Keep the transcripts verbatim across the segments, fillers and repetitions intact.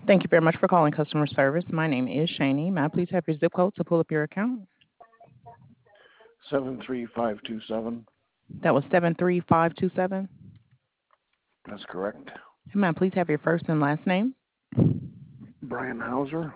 Thank you very much for calling customer service. My name is Shani. May I please have your zip code to pull up your account? seven three five two seven. That was seven three five two seven. That's correct. May I please have your first and last name? Brian Hauser.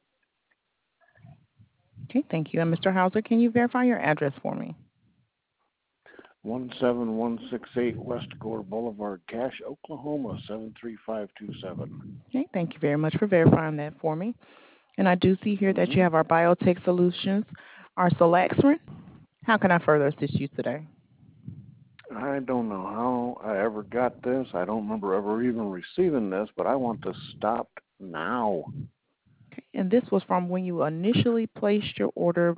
Okay, thank you. And Mister Hauser, can you verify your address for me? one seven one six eight West Gore Boulevard, Cache, Oklahoma, seven three five two seven. Okay, thank you very much for verifying that for me. And I do see here that Mm-hmm. you have our Biotech Solutions, our Solaxrin. How can I further assist you today? I don't know how I ever got this. I don't remember ever even receiving this, but I want this stopped now. Okay, and this was from when you initially placed your order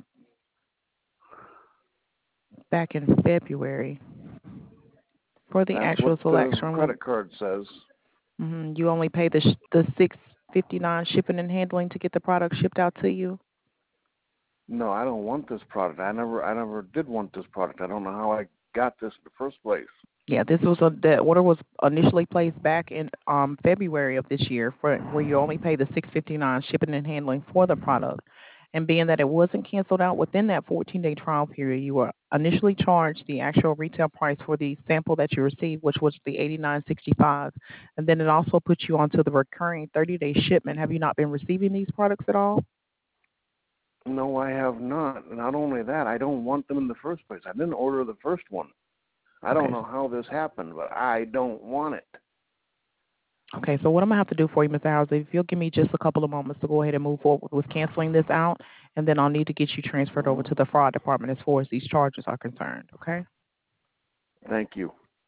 back in February for the That's what actual the Solaxrin. credit card says. Mm-hmm. You only pay the sh- the six fifty nine shipping and handling to get the product shipped out to you. No, I don't want this product. I never, I never did want this product. I don't know how I got this in the first place. Yeah, this was a the order was initially placed back in um February of this year for where you only pay the six fifty nine shipping and handling for the product. And being that it wasn't canceled out within that fourteen day trial period, you were initially charged the actual retail price for the sample that you received, which was the eighty nine sixty five, and then it also put you onto the recurring thirty day shipment. Have you not been receiving these products at all? No, I have not. Not only that, I don't want them in the first place. I didn't order the first one. I don't Okay. know how this happened, but I don't want it. Okay, so what I'm going to have to do for you, Mister Hauser, if you'll give me just a couple of moments to go ahead and move forward with canceling this out, and then I'll need to get you transferred over Mm-hmm. to the fraud department as far as these charges are concerned, okay? Thank you.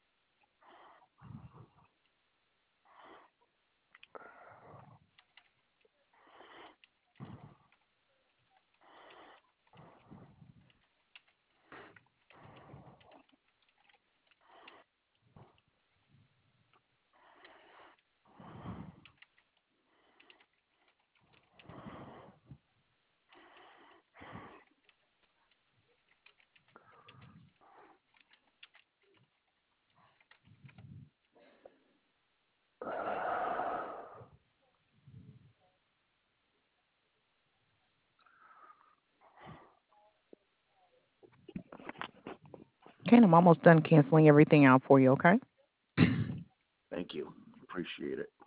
Okay, and I'm almost done canceling everything out for you, okay? Thank you. Appreciate it.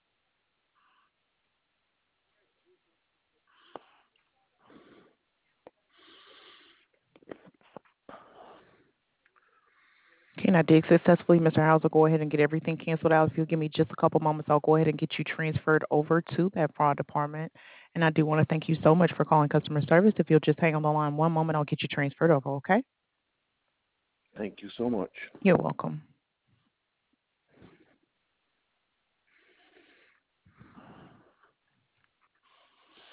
Okay, and I did successfully, Mister Hauser, go ahead and get everything canceled out. If you'll give me just a couple moments, I'll go ahead and get you transferred over to that fraud department. And I do want to thank you so much for calling customer service. If you'll just hang on the line one moment, I'll get you transferred over, okay? Thank you so much. You're welcome.